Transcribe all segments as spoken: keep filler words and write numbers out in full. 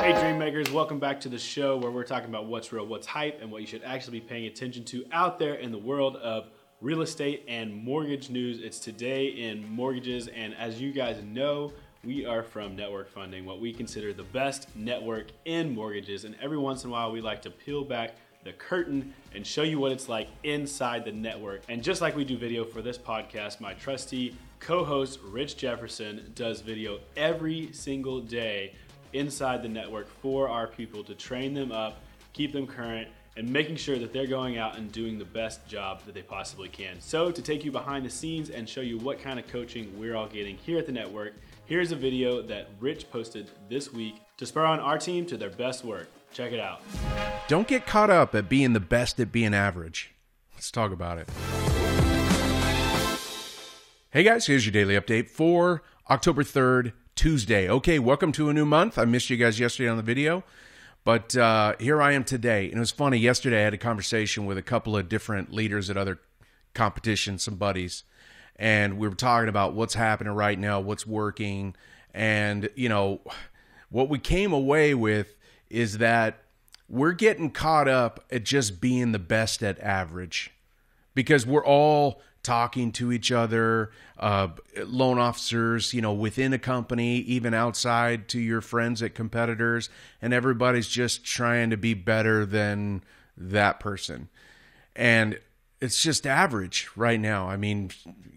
Hey Dreammakers, welcome back to the show where we're talking about what's real, what's hype, and what you should actually be paying attention to out there in the world of real estate and mortgage news. It's Today in Mortgages, and as you guys know, we are from Network Funding, what we consider the best network in mortgages, and every once in a while we like to peel back the curtain and show you what it's like inside the network. And just like we do video for this podcast, my trusty co-host Rich Jefferson does video every single day inside the network for our people to train them up, keep them current, and making sure that they're going out and doing the best job that they possibly can. So to take you behind the scenes and show you what kind of coaching we're all getting here at the network, here's a video that Rich posted this week to spur on our team to their best work. Check it out. Don't get caught up at being the best at being average. Let's talk about it. Hey guys, here's your daily update for October third, Tuesday. Okay, welcome to a new month. I missed you guys yesterday on the video, but uh, here I am today. And it was funny, yesterday I had a conversation with a couple of different leaders at other competitions, some buddies, and we were talking about what's happening right now, what's working, and, you know, what we came away with is that we're getting caught up at just being the best at average because we're all talking to each other, uh, loan officers, you know, within a company, even outside to your friends at competitors, and everybody's just trying to be better than that person. And it's just average right now. I mean,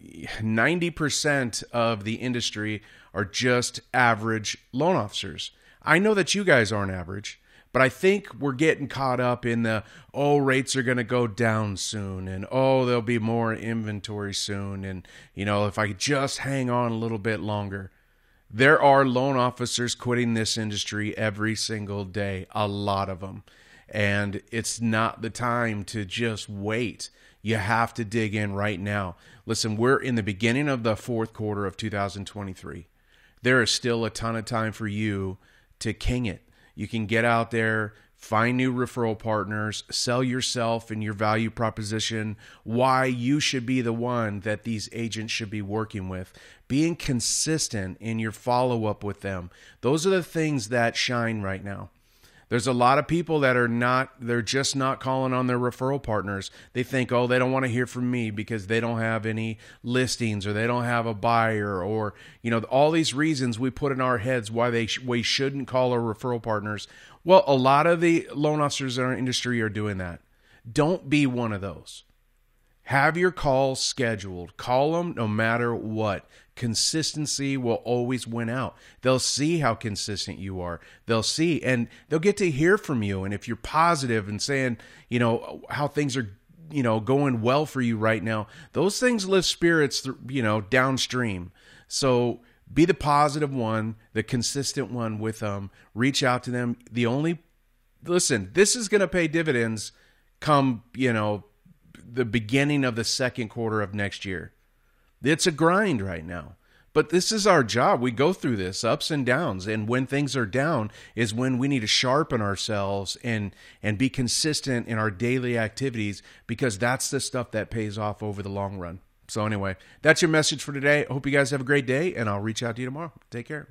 ninety percent of the industry are just average loan officers. I know that you guys aren't average, but I think we're getting caught up in the, oh, rates are going to go down soon, and oh, there'll be more inventory soon, and, you know, if I could just hang on a little bit longer. There are loan officers quitting this industry every single day, a lot of them, and it's not the time to just wait. You have to dig in right now. Listen, we're in the beginning of the fourth quarter of two thousand twenty-three. There is still a ton of time for you to king it. You can get out there, find new referral partners, sell yourself and your value proposition, why you should be the one that these agents should be working with. Being consistent in your follow-up with them. Those are the things that shine right now. There's a lot of people that are not, they're just not calling on their referral partners. They think, oh, they don't want to hear from me because they don't have any listings or they don't have a buyer or, you know, all these reasons we put in our heads why they sh- we shouldn't call our referral partners. Well, a lot of the loan officers in our industry are doing that. Don't be one of those. Have your calls scheduled. Call them no matter what. Consistency will always win out. They'll see how consistent you are. They'll see, and they'll get to hear from you. And if you're positive and saying, you know, how things are, you know, going well for you right now, those things lift spirits, you know, downstream. So be the positive one, the consistent one with them. Reach out to them. The only, listen, this is going to pay dividends come, you know, the beginning of the second quarter of next year. It's a grind right now, but this is our job. We go through this ups and downs, and when things are down is when we need to sharpen ourselves and and be consistent in our daily activities, because that's the stuff that pays off over the long run. So anyway, that's your message for today. I hope you guys have a great day, and I'll reach out to you tomorrow. Take care.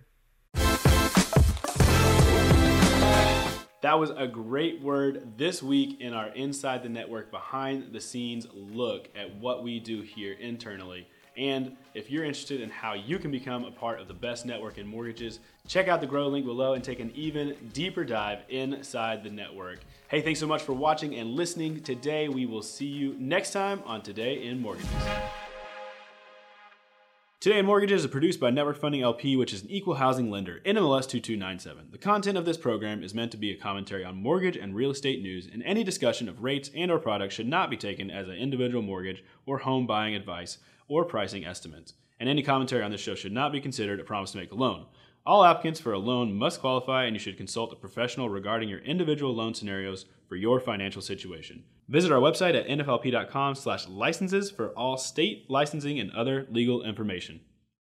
That was a great word this week in our Inside the Network behind the scenes look at what we do here internally. And if you're interested in how you can become a part of the best network in mortgages, check out the Grow link below and take an even deeper dive inside the network. Hey, thanks so much for watching and listening today. We will see you next time on Today in Mortgages. Today in Mortgages is produced by Network Funding L P, which is an equal housing lender, N M L S two two nine seven. The content of this program is meant to be a commentary on mortgage and real estate news, and any discussion of rates and or products should not be taken as an individual mortgage or home buying advice or pricing estimates. And any commentary on this show should not be considered a promise to make a loan. All applicants for a loan must qualify, and you should consult a professional regarding your individual loan scenarios for your financial situation. Visit our website at N F L P dot com slash licenses for all state licensing and other legal information.